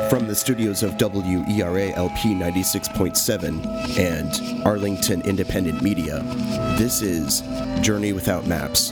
From the studios of WERA LP 96.7 and Arlington Independent Media, this is Journey Without Maps.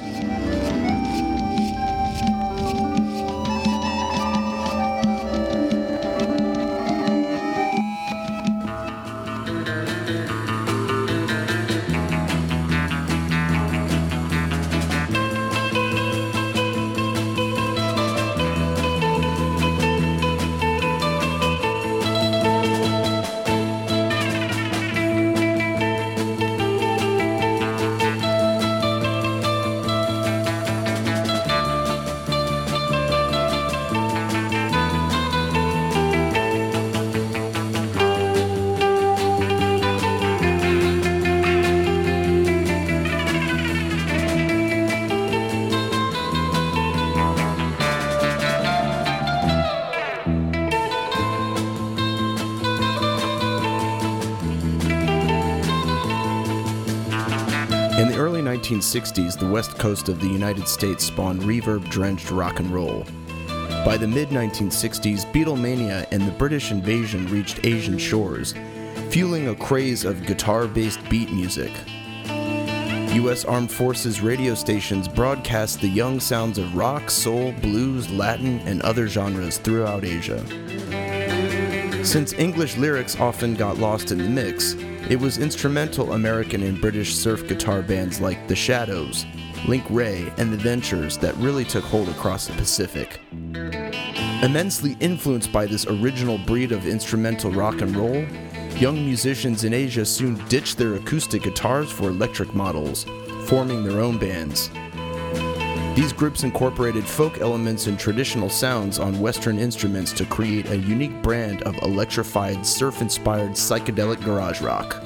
In the early 1960s, the west coast of the United States spawned reverb-drenched rock and roll. By the mid-1960s, Beatlemania and the British invasion reached Asian shores, fueling a craze of guitar-based beat music. U.S. Armed Forces radio stations broadcast the young sounds of rock, soul, blues, Latin, and other genres throughout Asia. Since English lyrics often got lost in the mix, it was instrumental American and British surf guitar bands like The Shadows, Link Wray, and The Ventures that really took hold across the Pacific. Immensely influenced by this original breed of instrumental rock and roll, young musicians in Asia soon ditched their acoustic guitars for electric models, forming their own bands. These groups incorporated folk elements and traditional sounds on Western instruments to create a unique brand of electrified, surf-inspired psychedelic garage rock.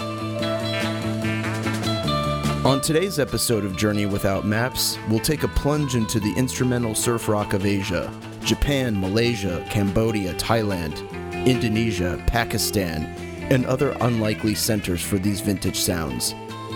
On today's episode of Journey Without Maps, we'll take a plunge into the instrumental surf rock of Asia: Japan, Malaysia, Cambodia, Thailand, Indonesia, Pakistan, and other unlikely centers for these vintage sounds.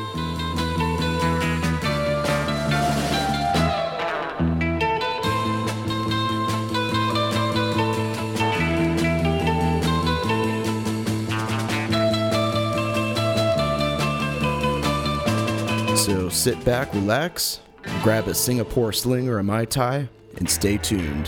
So sit back, relax, grab a Singapore Sling or a Mai Tai, and stay tuned.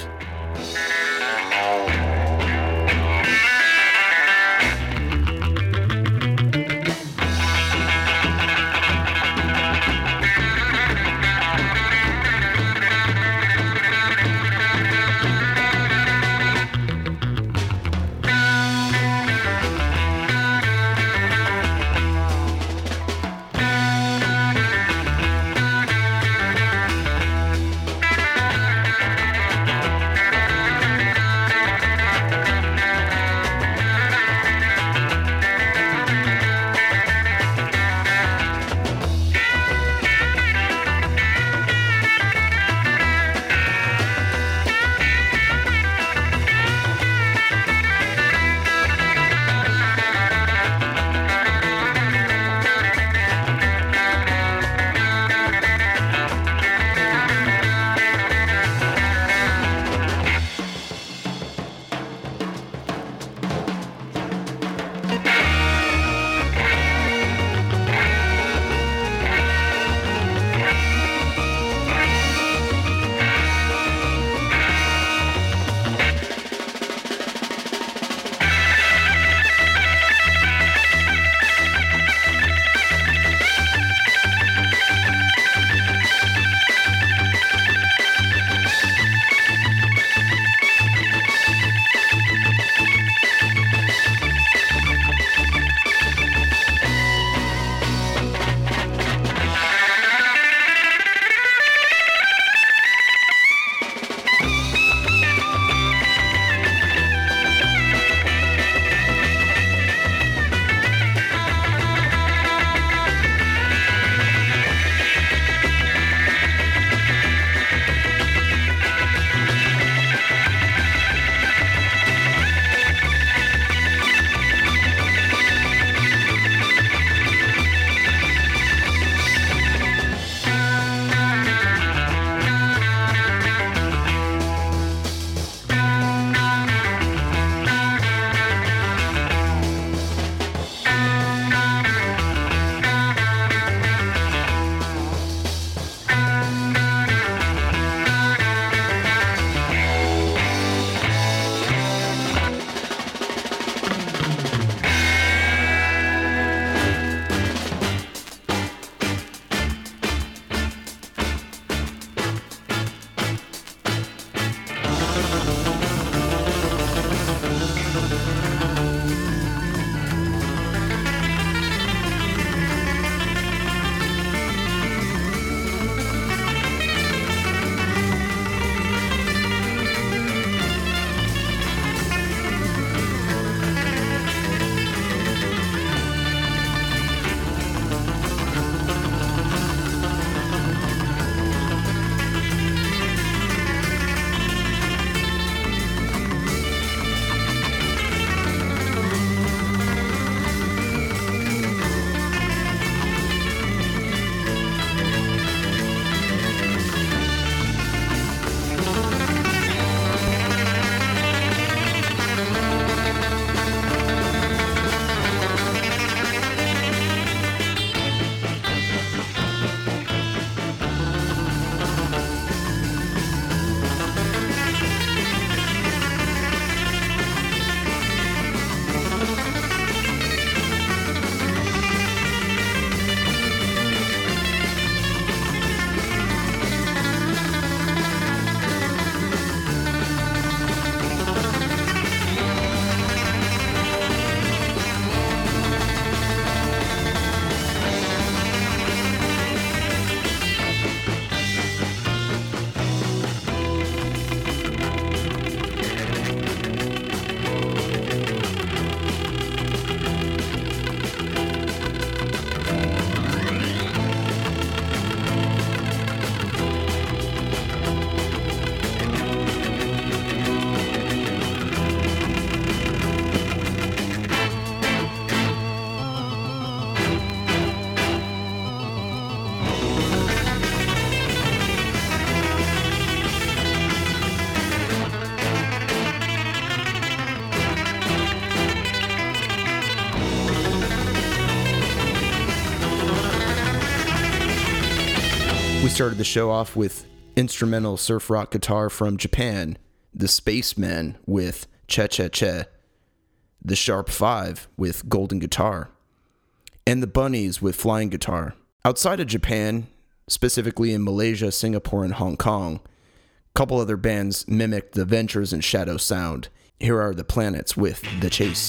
started the show off with instrumental surf rock guitar from Japan, the Spacemen with Che Che Che, the Sharp Five with Golden Guitar, and the Bunnies with Flying Guitar. Outside of Japan, specifically in Malaysia, Singapore, and Hong Kong, a couple other bands mimicked the Ventures and Shadow sound. Here are the Planets with The Chase.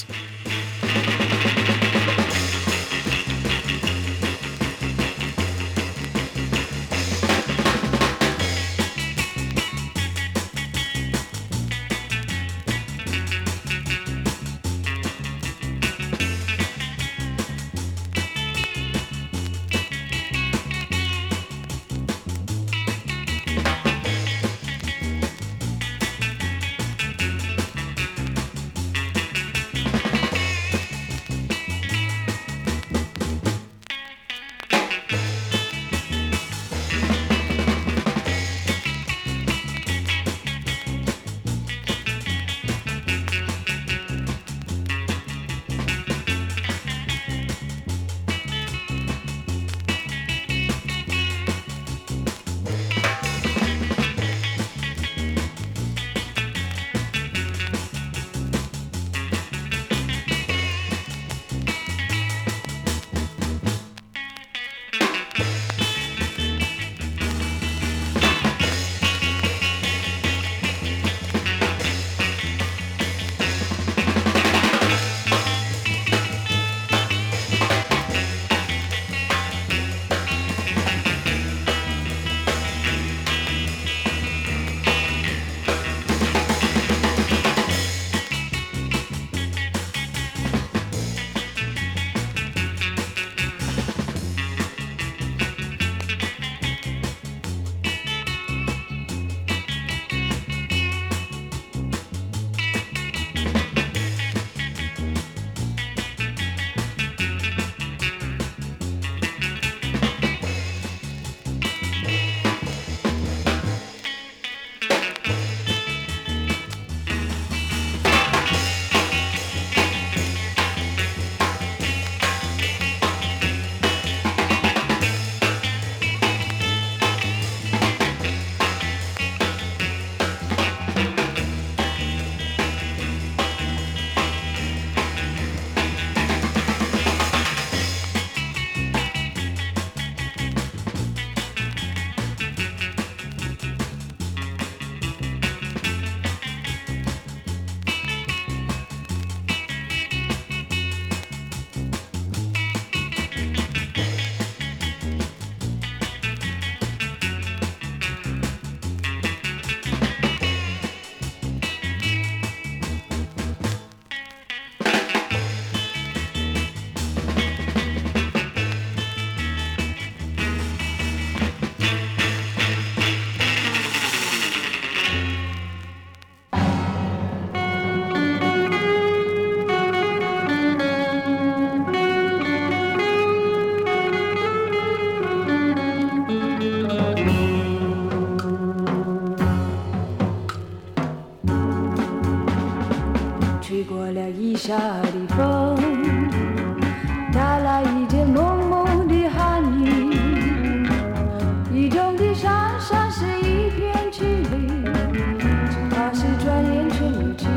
下的风，带来一阵蒙蒙的寒意，雨中的山上是一片凄厉，只怕是转眼成了去。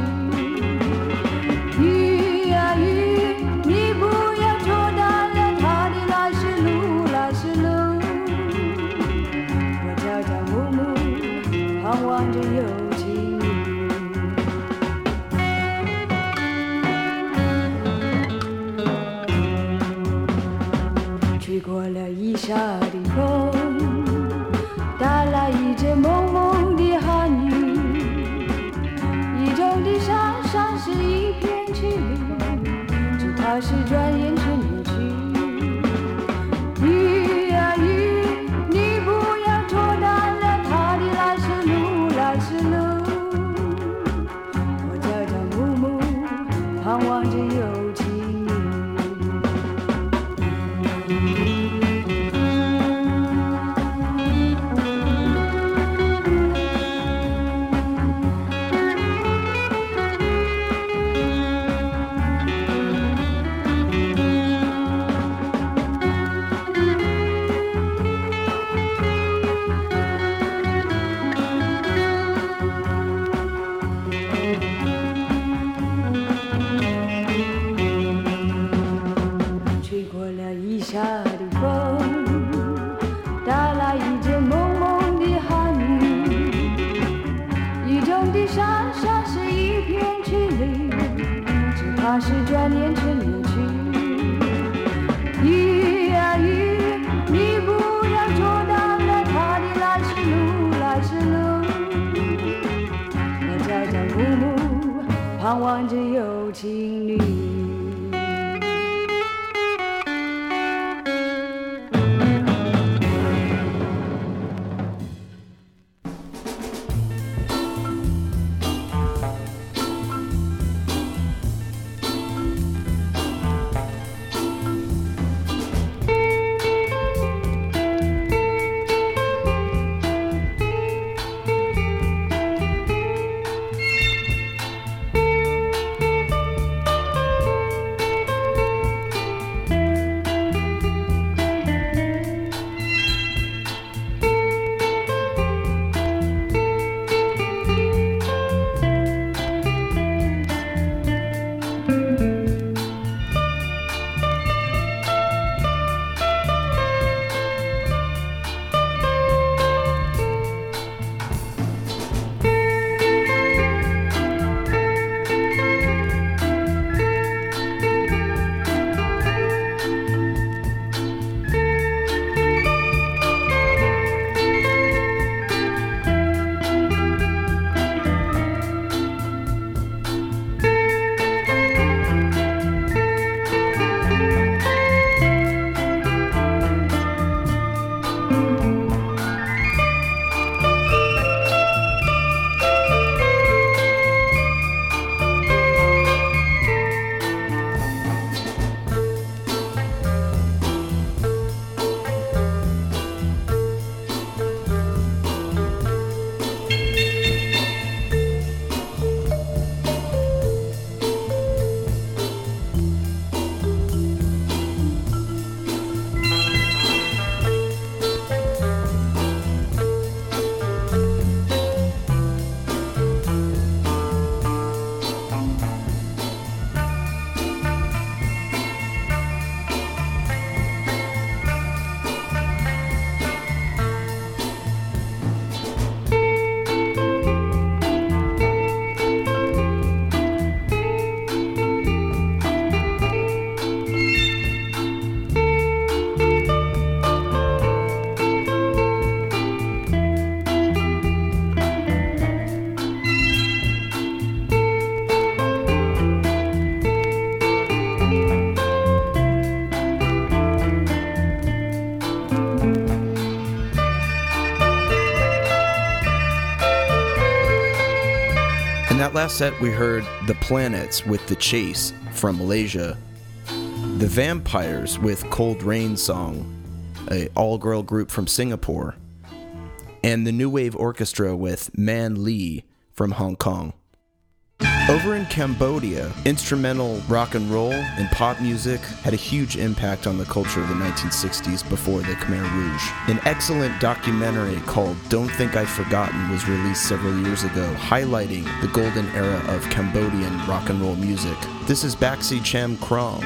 雨啊雨，你不要拖淡了它的来时路，来时路。我朝朝暮暮盼望着有情人。吹过了一夏的风，带来一阵蒙蒙的寒雨，雨中的山上是一片凄厉，只怕是转眼成了去。雨啊雨，你不要拖淡了它的来时路，来时路。我朝朝暮暮盼望着有情人。 中的山上是一片区里，只怕是转眼成远去。雨啊雨，你不要阻挡了他的来时路，来时路。我朝朝暮暮盼望着有情侣。 that last set, we heard The Planets with The Chase from Malaysia, The Vampires with Cold Rain Song, an all-girl group from Singapore, and the New Wave Orchestra with Man Lee from Hong Kong. Over in Cambodia, instrumental rock and roll and pop music had a huge impact on the culture of the 1960s before the Khmer Rouge. An excellent documentary called Don't Think I've Forgotten was released several years ago, highlighting the golden era of Cambodian rock and roll music. This is Baxi Cham Krong.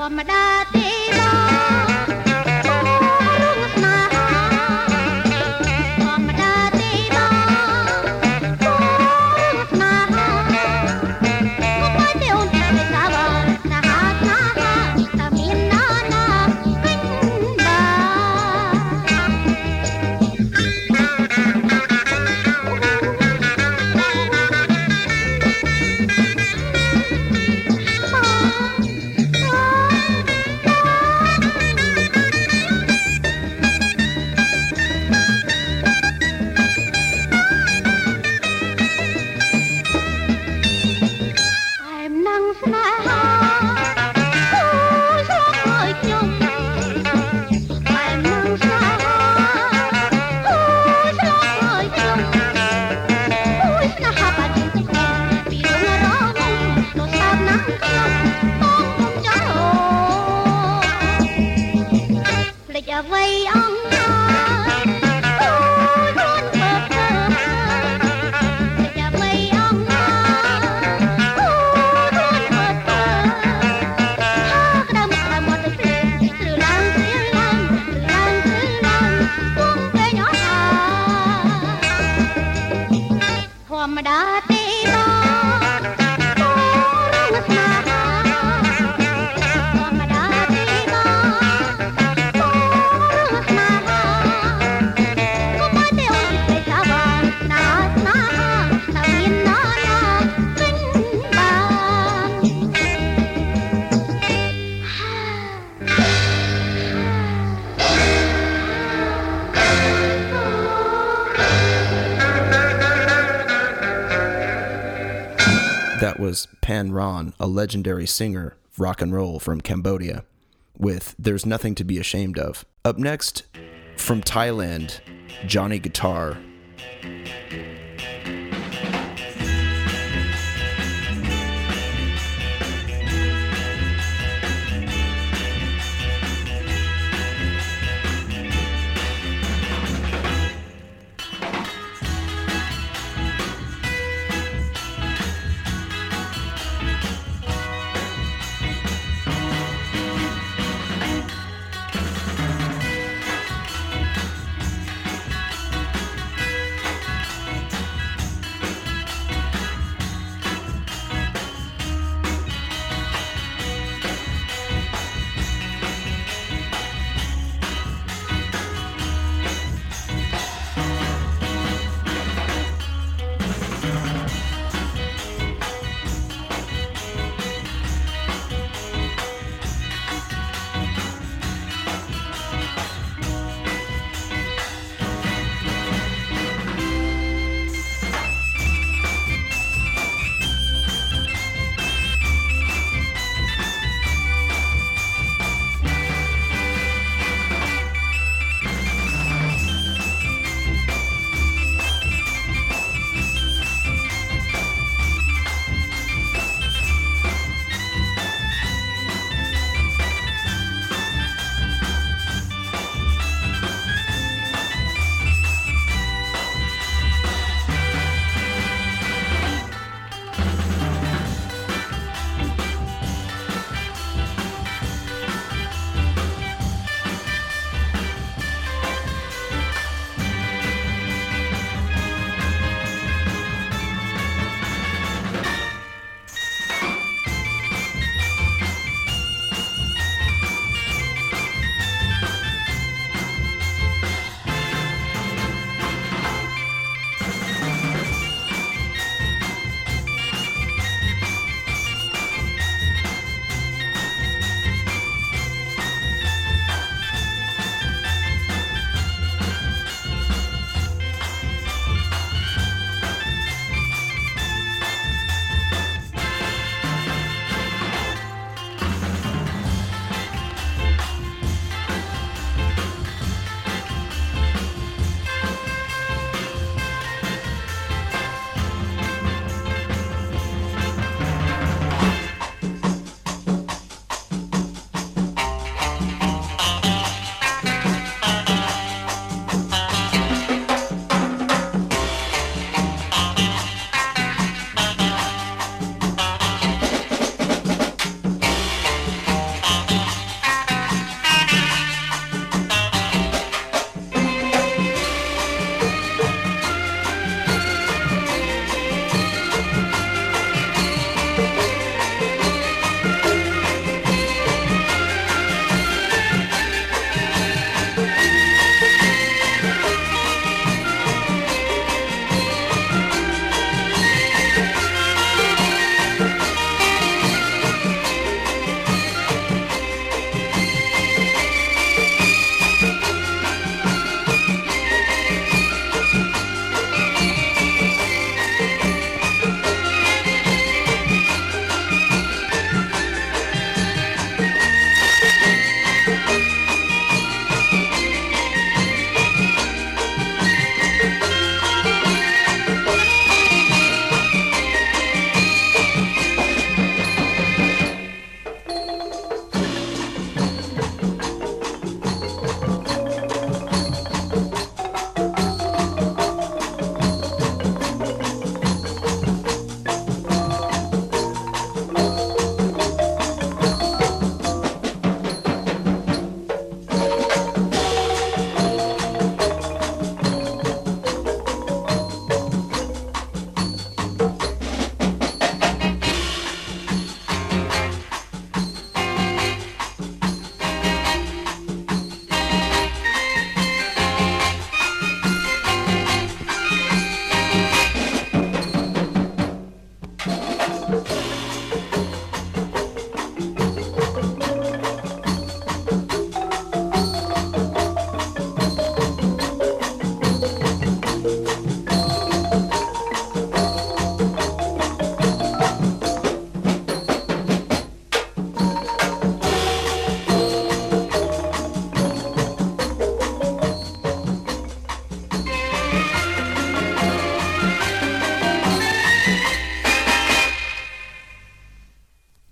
That was Pan Ron, a legendary singer of rock and roll from Cambodia, with There's Nothing to Be Ashamed Of. Up next, from Thailand, Johnny Guitar.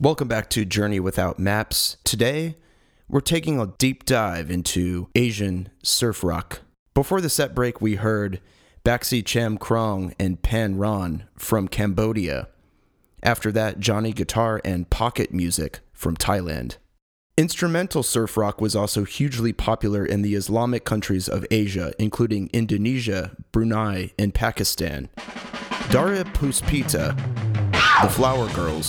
Welcome back to Journey Without Maps. Today, we're taking a deep dive into Asian surf rock. Before the set break, we heard Baxi Cham Krong and Pan Ron from Cambodia. After that, Johnny Guitar and Pocket Music from Thailand. Instrumental surf rock was also hugely popular in the Islamic countries of Asia, including Indonesia, Brunei, and Pakistan. Daria Puspita, the Flower Girls,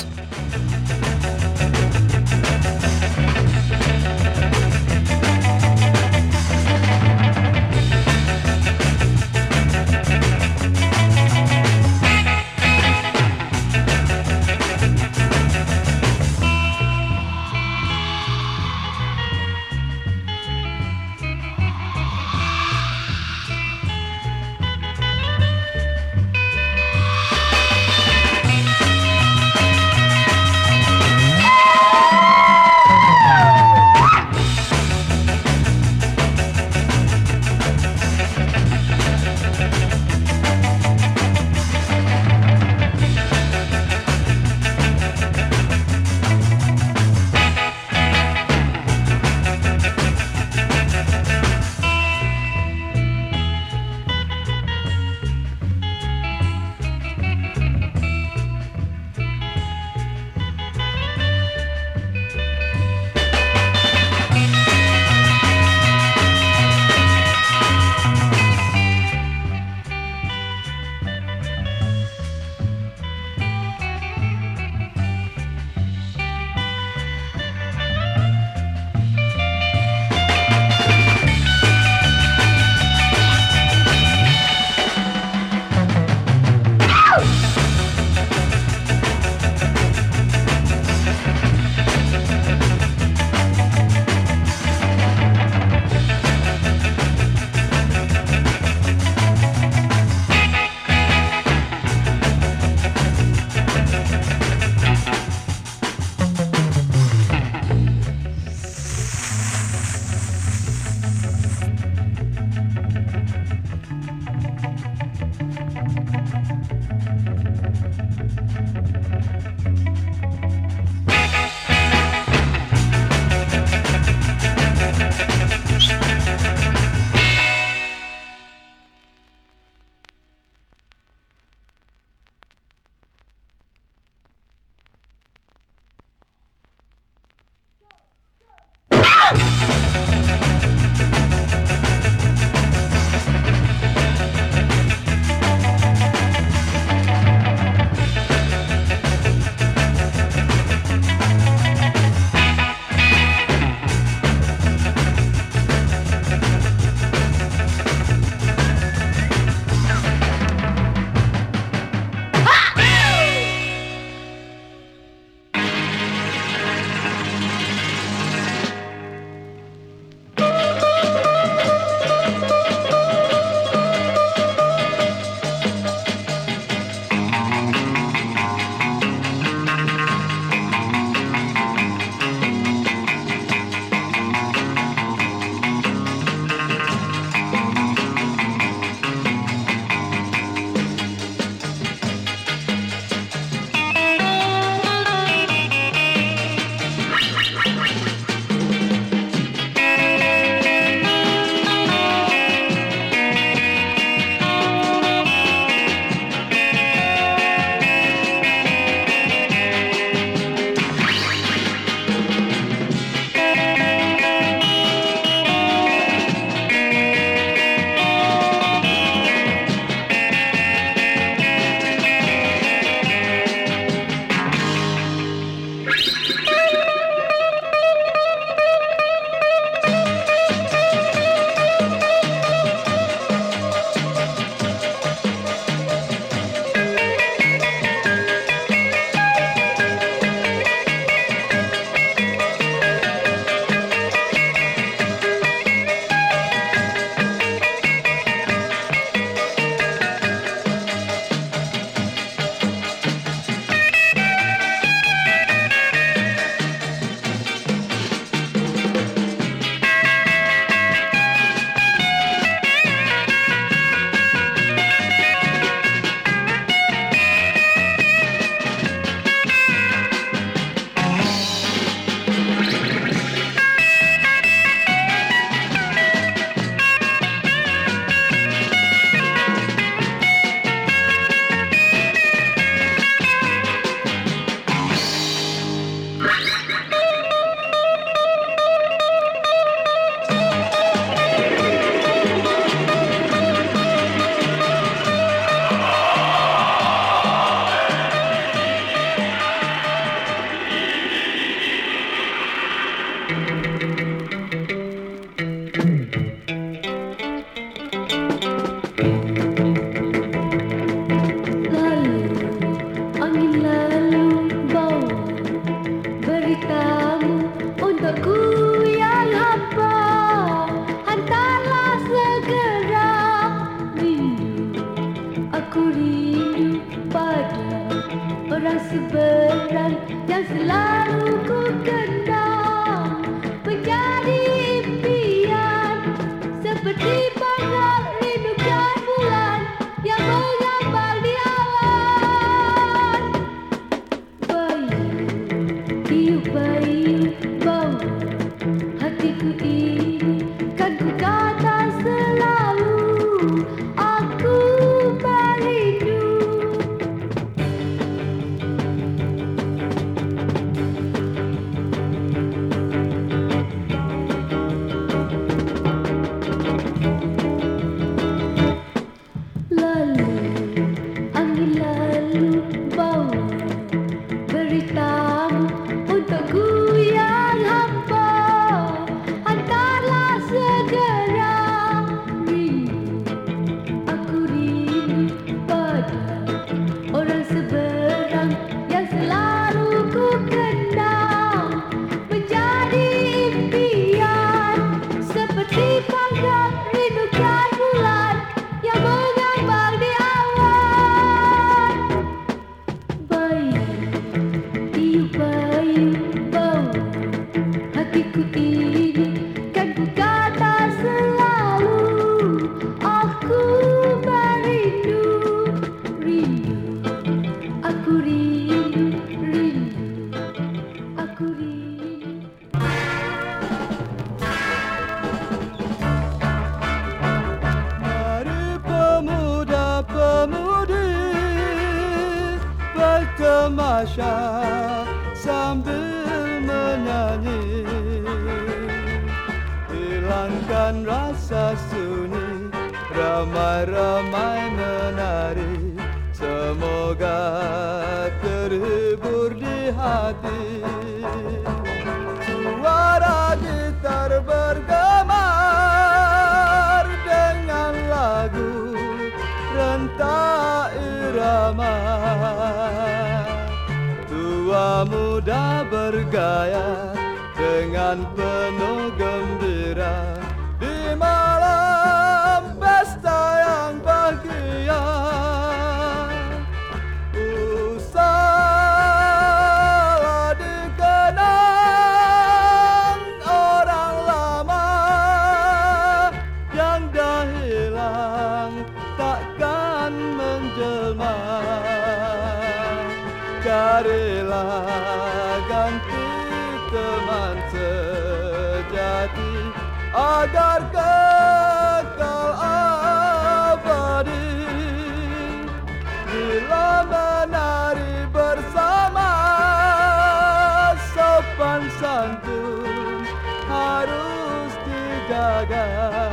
ini kan ku kata selalu aku merindu, rindu, aku rindu, rindu, aku rindu. Mari pemuda-pemudi bertamasya sambil menyanyi, hilangkan rasa sunyi, ramai-ramai menari, semoga terhibur di hati. Suara gitar bergemar dengan lagu rentak irama, tua muda bergaya dengan penuh gembira di malam pesta yang bahagia. Usahlah dikenang orang lama yang dah hilang takkan menjelma. Carilah ganti teman sejati agar kekal abadi. Bila menari bersama, sopan santun harus dijaga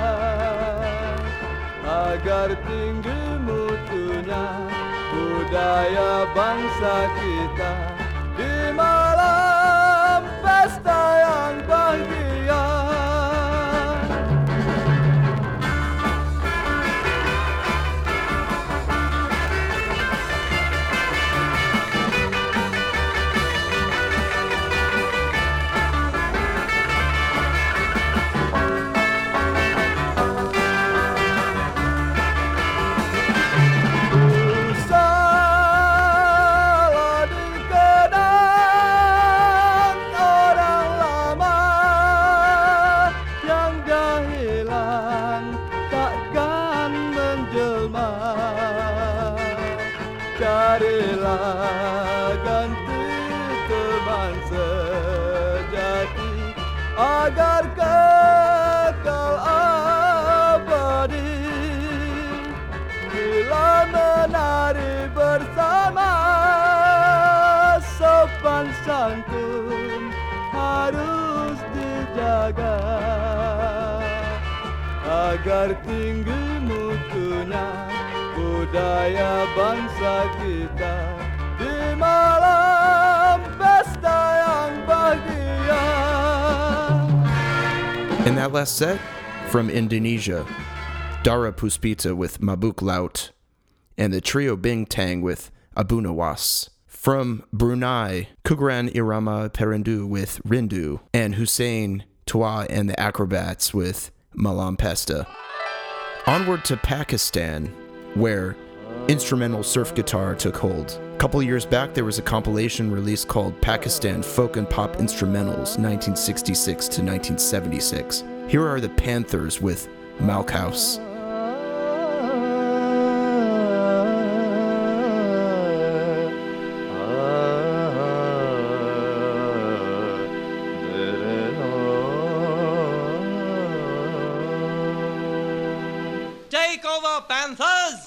agar tinggi mutunya budaya bangsa kita di malam pesta yang bahagia. Carilah ganti teman sejati agar kekal abadi. Bila menari bersama, sopan santun harus dijaga agar tinggi mutunya budaya bangsa kita di malam pesta yang bahagia. In that last set, from Indonesia, Dara Puspita with Mabuk Laut, and the trio Bintang with Abu Nawas. From Brunei, Kugran Irama Perindu with Rindu, and Hussein Twa and the Acrobats with Malam Pesta. Onward to Pakistan, where instrumental surf guitar took hold. A couple years back, there was a compilation release called Pakistan Folk and Pop Instrumentals 1966 to 1976. Here are the Panthers with Malkhouse. Take over, Panthers!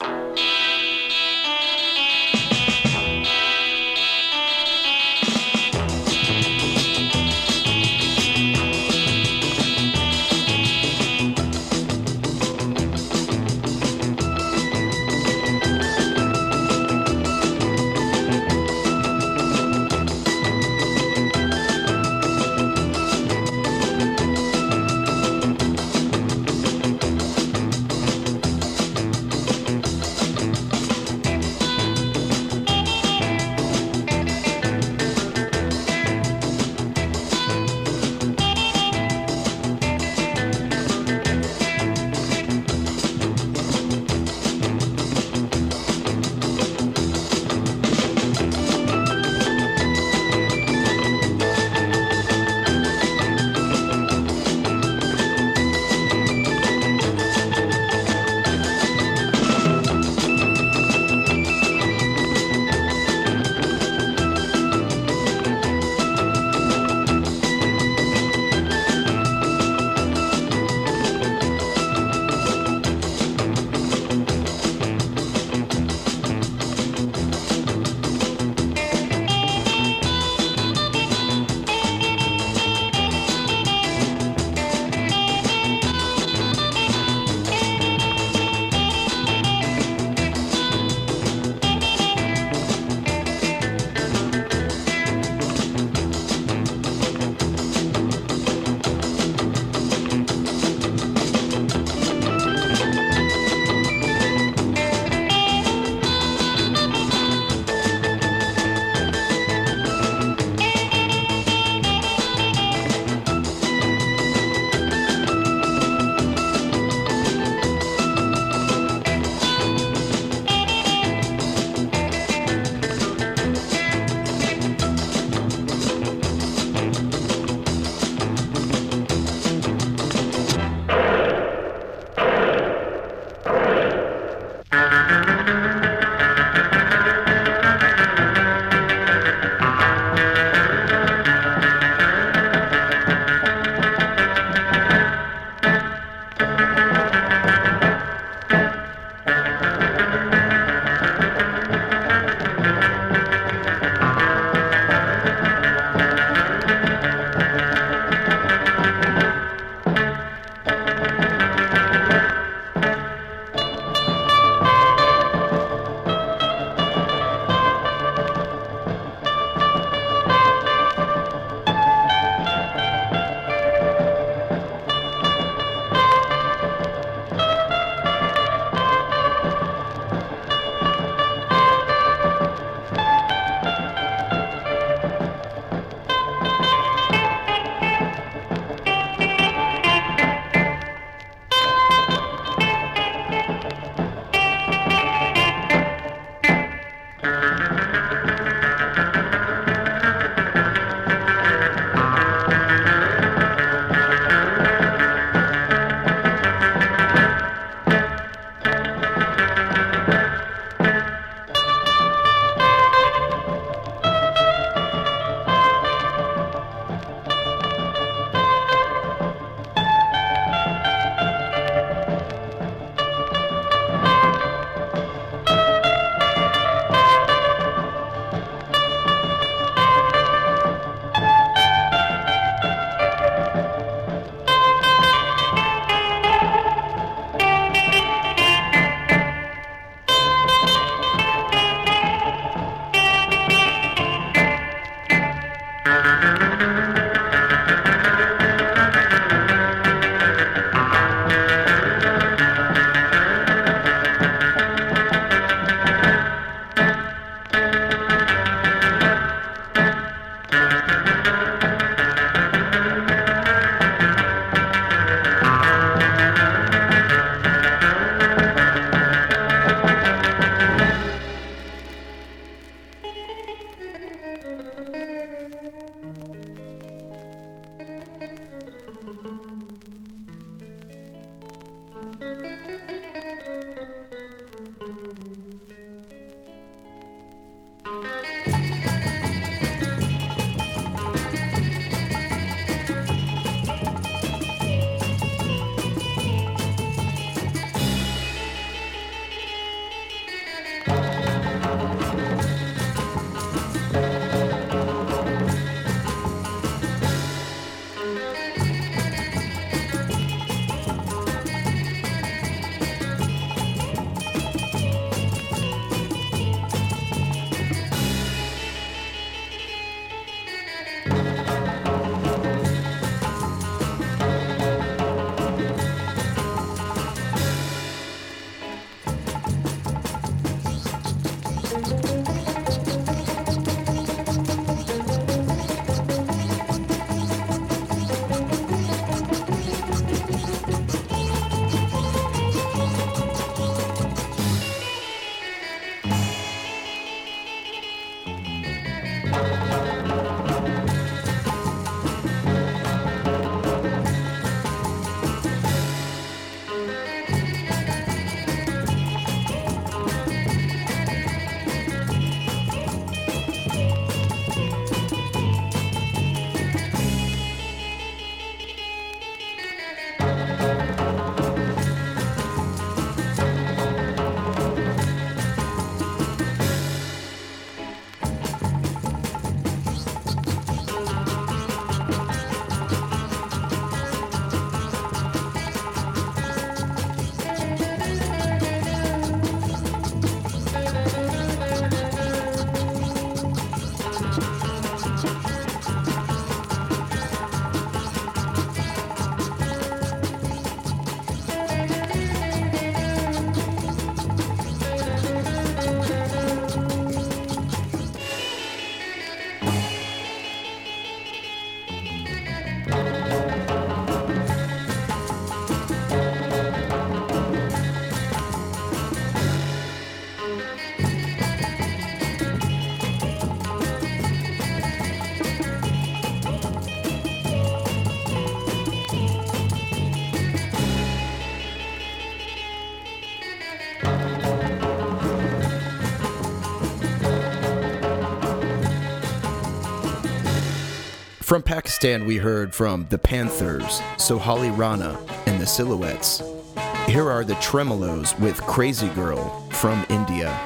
From Pakistan, we heard from the Panthers, Sohali Rana, and the Silhouettes. Here are the Tremolos with Crazy Girl from India.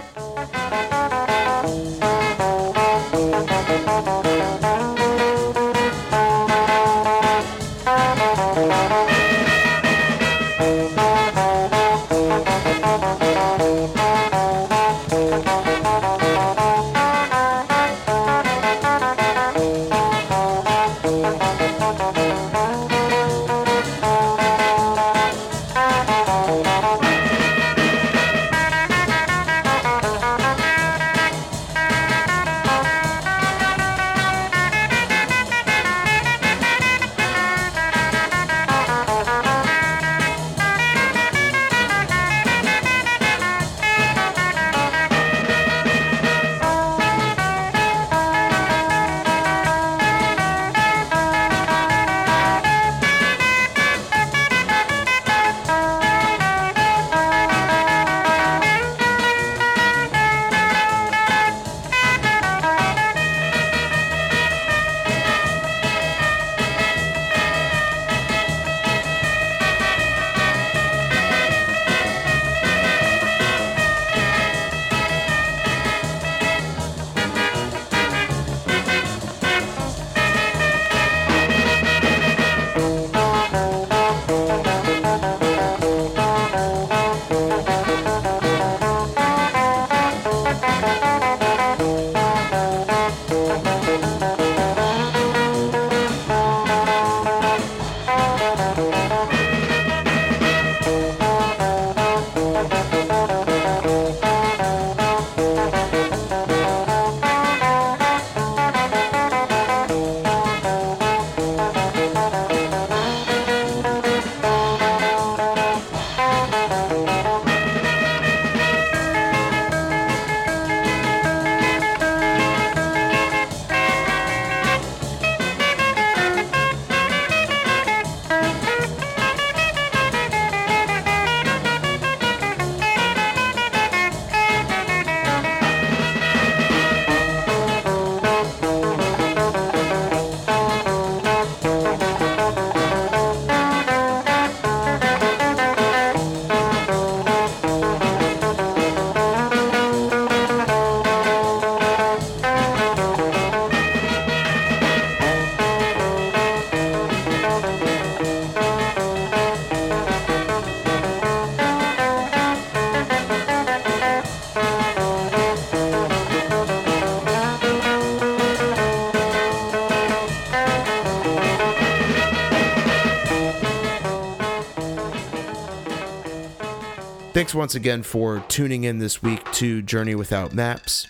Thanks once again for tuning in this week to Journey Without Maps.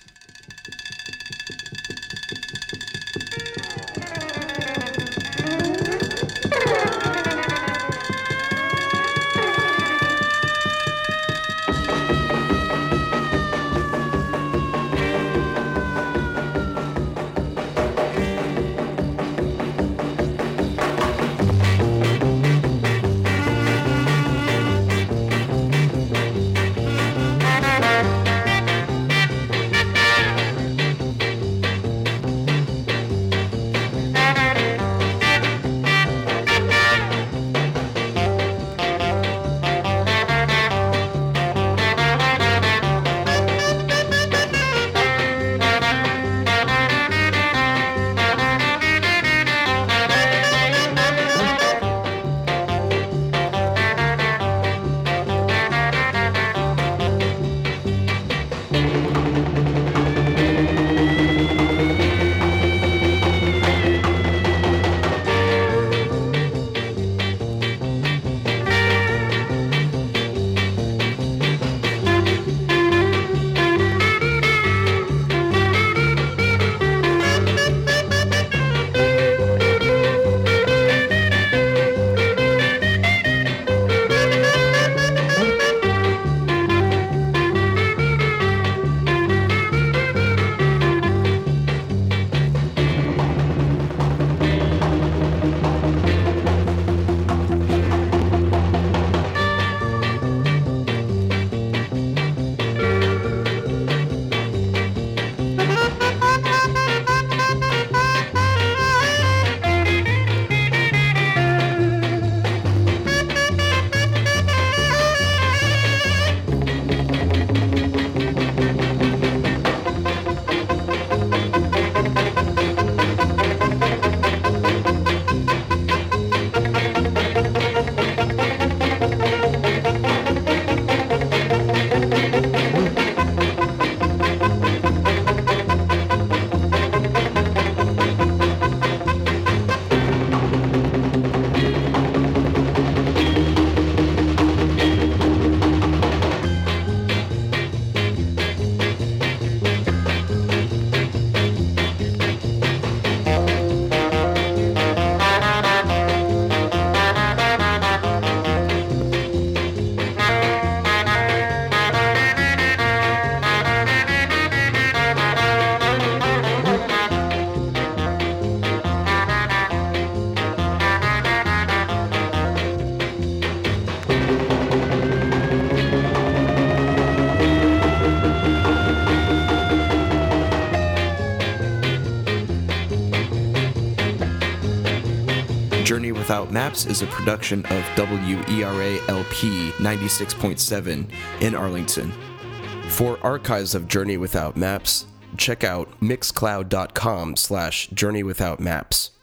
Journey Without Maps is a production of WERA-LP 96.7 in Arlington. For archives of Journey Without Maps, check out mixcloud.com/journeywithoutmaps.